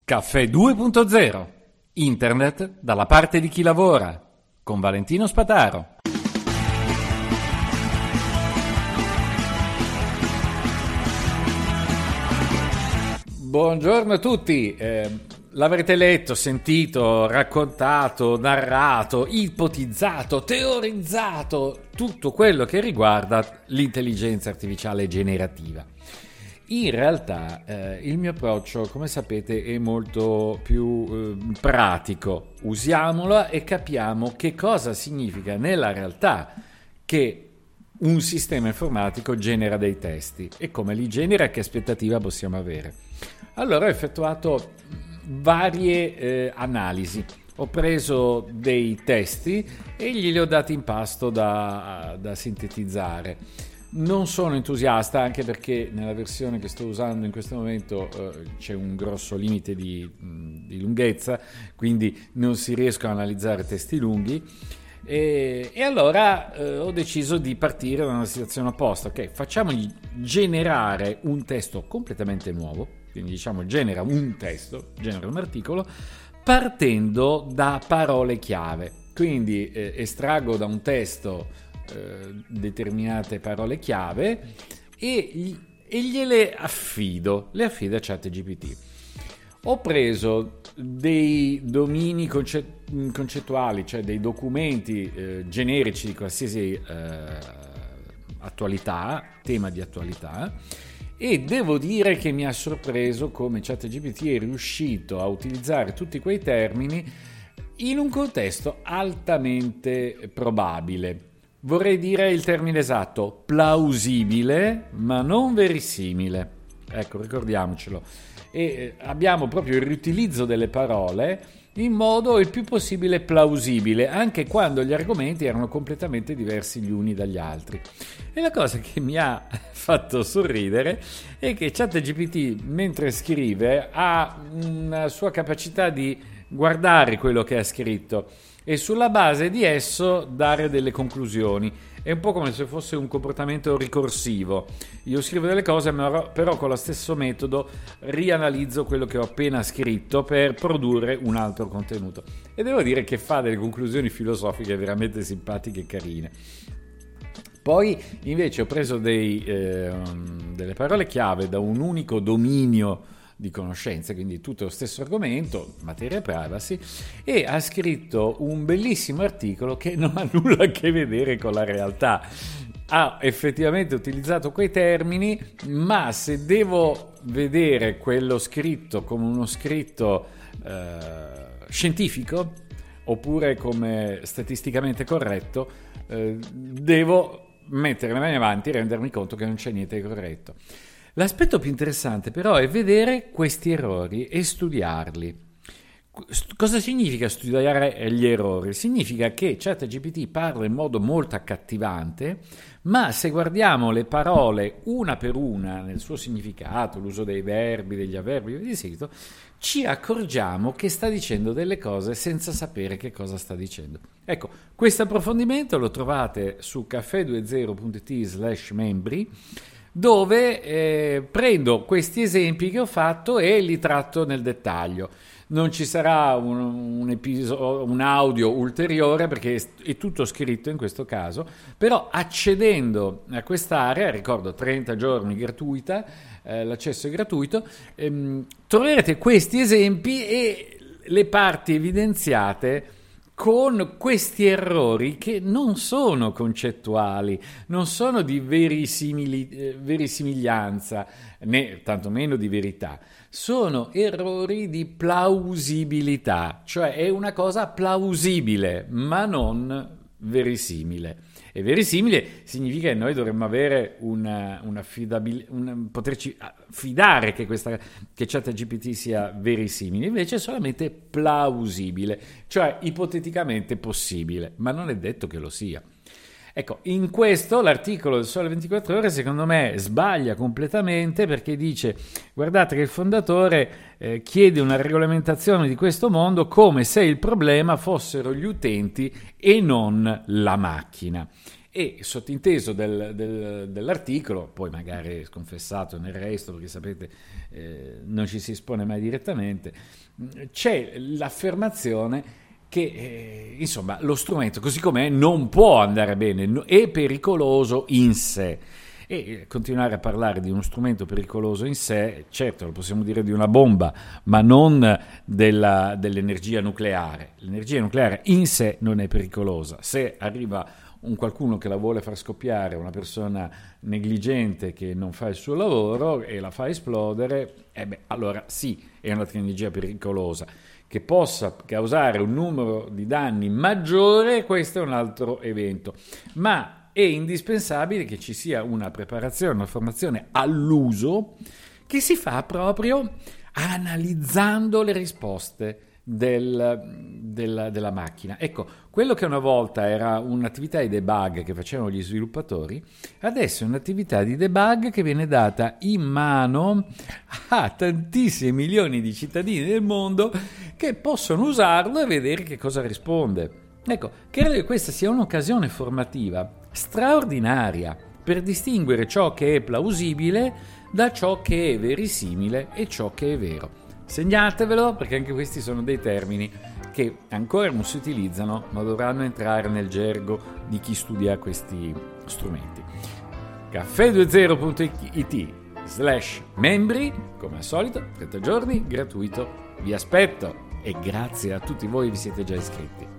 Caffè 2.0. Internet dalla parte di chi lavora. Con Valentino Spataro. Buongiorno a tutti. L'avrete letto, sentito, raccontato, narrato, ipotizzato, teorizzato tutto quello che riguarda l'intelligenza artificiale generativa. In realtà il mio approccio, come sapete, è molto più pratico. Usiamola e capiamo che cosa significa nella realtà che un sistema informatico genera dei testi e come li genera e che aspettativa possiamo avere. Allora ho effettuato varie analisi. Ho preso dei testi e glieli ho dati in pasto da sintetizzare. Non sono entusiasta, anche perché nella versione che sto usando in questo momento c'è un grosso limite di lunghezza, quindi non si riescono a analizzare testi lunghi. E allora ho deciso di partire da una situazione opposta. Ok, facciamogli generare un testo completamente nuovo, quindi diciamo genera un testo, genera un articolo, partendo da parole chiave. Quindi estraggo da un testo determinate parole chiave e gliele affido, le affido a ChatGPT. Ho preso dei domini concettuali, cioè dei documenti generici di qualsiasi attualità, tema di attualità, e devo dire che mi ha sorpreso come ChatGPT è riuscito a utilizzare tutti quei termini in un contesto altamente probabile. Vorrei dire il termine esatto, plausibile, ma non verisimile. Ecco, ricordiamocelo. E abbiamo proprio il riutilizzo delle parole in modo il più possibile plausibile, anche quando gli argomenti erano completamente diversi gli uni dagli altri. E la cosa che mi ha fatto sorridere è che ChatGPT, mentre scrive, ha una sua capacità di guardare quello che ha scritto e sulla base di esso dare delle conclusioni. È un po' come se fosse un comportamento ricorsivo. Io scrivo delle cose, però con lo stesso metodo rianalizzo quello che ho appena scritto per produrre un altro contenuto. E devo dire che fa delle conclusioni filosofiche veramente simpatiche e carine. Poi invece ho preso delle parole chiave da un unico dominio di conoscenze, quindi tutto lo stesso argomento, materia privacy, e ha scritto un bellissimo articolo che non ha nulla a che vedere con la realtà. Ha effettivamente utilizzato quei termini, ma se devo vedere quello scritto come uno scritto scientifico oppure come statisticamente corretto, devo mettere le mani avanti e rendermi conto che non c'è niente di corretto. L'aspetto più interessante però è vedere questi errori e studiarli. Cosa significa studiare gli errori? Significa che ChatGPT parla in modo molto accattivante, ma se guardiamo le parole una per una nel suo significato, l'uso dei verbi, degli avverbi e di seguito, ci accorgiamo che sta dicendo delle cose senza sapere che cosa sta dicendo. Ecco, questo approfondimento lo trovate su caffè20.it/membri, dove prendo questi esempi che ho fatto e li tratto nel dettaglio. Non ci sarà un audio ulteriore perché è tutto scritto in questo caso, però accedendo a quest'area, ricordo 30 giorni gratuita, l'accesso è gratuito, troverete questi esempi e le parti evidenziate con questi errori che non sono concettuali, non sono di verisimiglianza, né tantomeno di verità. Sono errori di plausibilità, cioè è una cosa plausibile, ma non verisimile. E verisimile significa che noi dovremmo avere poterci fidare che ChatGPT sia verisimile, invece è solamente plausibile, cioè ipoteticamente possibile, ma non è detto che lo sia. Ecco, in questo l'articolo del Sole 24 Ore secondo me sbaglia completamente, perché dice: guardate che il fondatore chiede una regolamentazione di questo mondo come se il problema fossero gli utenti e non la macchina. E sottinteso dell'articolo, poi magari sconfessato nel resto, perché sapete non ci si espone mai direttamente, c'è l'affermazione che insomma lo strumento così com'è non può andare bene, è pericoloso in sé. E continuare a parlare di uno strumento pericoloso in sé, certo lo possiamo dire di una bomba, ma non dell'energia nucleare. L'energia nucleare in sé non è pericolosa. Se arriva un qualcuno che la vuole far scoppiare, una persona negligente che non fa il suo lavoro e la fa esplodere, allora sì, è un'altra energia pericolosa. Che possa causare un numero di danni maggiore, questo è un altro evento. Ma è indispensabile che ci sia una preparazione, una formazione all'uso che si fa proprio analizzando le risposte della macchina. Ecco, quello che una volta era un'attività di debug che facevano gli sviluppatori, adesso è un'attività di debug che viene data in mano a tantissimi milioni di cittadini del mondo che possono usarlo e vedere che cosa risponde. Ecco, credo che questa sia un'occasione formativa straordinaria per distinguere ciò che è plausibile da ciò che è verosimile e ciò che è vero. Segnatevelo, perché anche questi sono dei termini che ancora non si utilizzano, ma dovranno entrare nel gergo di chi studia questi strumenti. caffè20.it/membri, come al solito, 30 giorni, gratuito, vi aspetto e grazie a tutti voi che vi siete già iscritti.